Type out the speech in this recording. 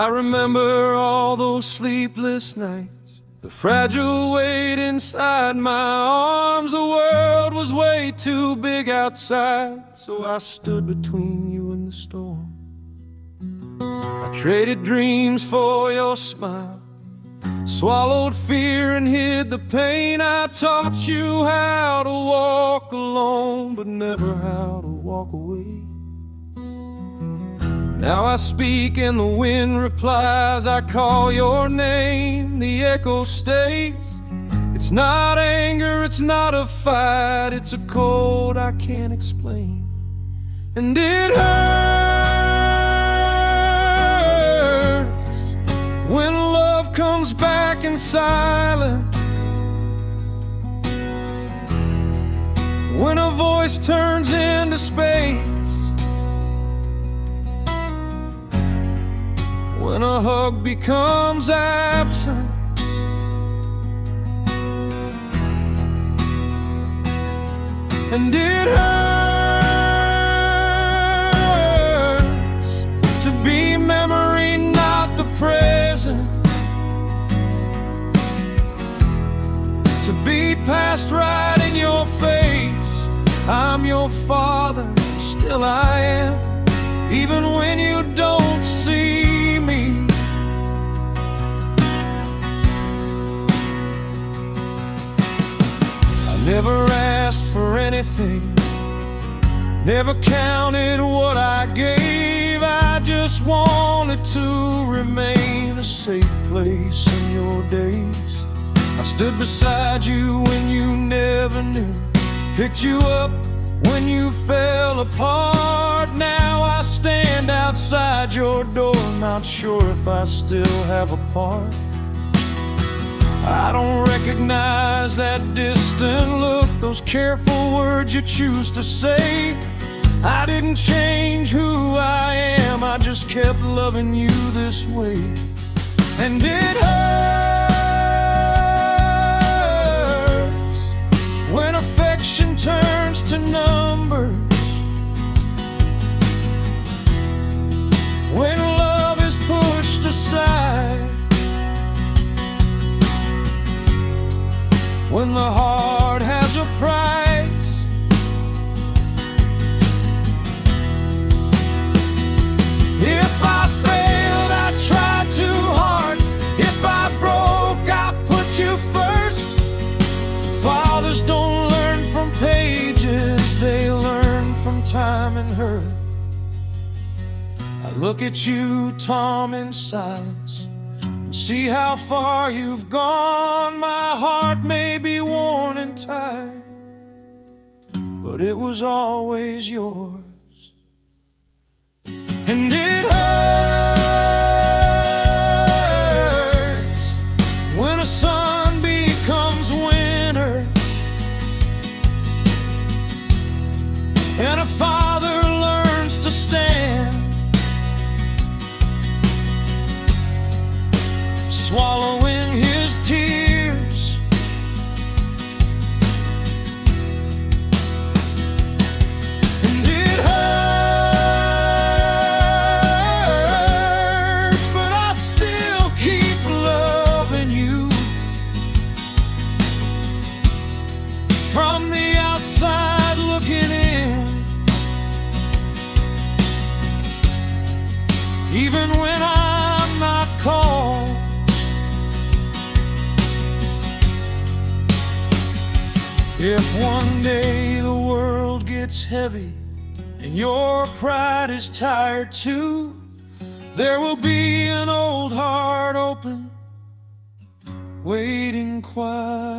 I remember all those sleepless nights, the fragile weight inside my arms. The world was way too big outside, so I stood between you and the storm. I traded dreams for your smile, swallowed fear and hid the pain. I taught you how to walk alone, but never how to walk away. Now I speak and the wind replies. I call your name, the echo stays. It's not anger, it's not a fight, it's a cold I can't explain. And it hurts when love comes back in silence, when a voice turns into space, when a hug becomes absent, and it hurts to be memory, not the present, to be past right in your face. I'm your father, still I am, even when you don't see me. I never asked for anything, never counted what I gave. I just wanted to remain a safe place in your days. I stood beside you when you never knew, picked you up when you fell apart. Now I stand outside your door, not sure if I still have a part. I don't recognize that distant look, those careful words you choose to say. I didn't change who I am, I just kept loving you this way. And it hurts when affection turns to numbers, when love is pushed aside, when the heart has a price. If I failed, I tried too hard. If I broke, I put you first. Fathers don't learn from pages, they learn from time and hurt. I look at you, Tom, in silence, see how far you've gone. My heart may be worn and tired, but it was always yours. And it hurts when a sun becomes winter, and a father learns to stand, swallowing his tears. And it hurts, but I still keep loving you. From the outside looking in, even when I'm not called. If one day the world gets heavy and your pride is tired too, there will be an old heart open, waiting quiet.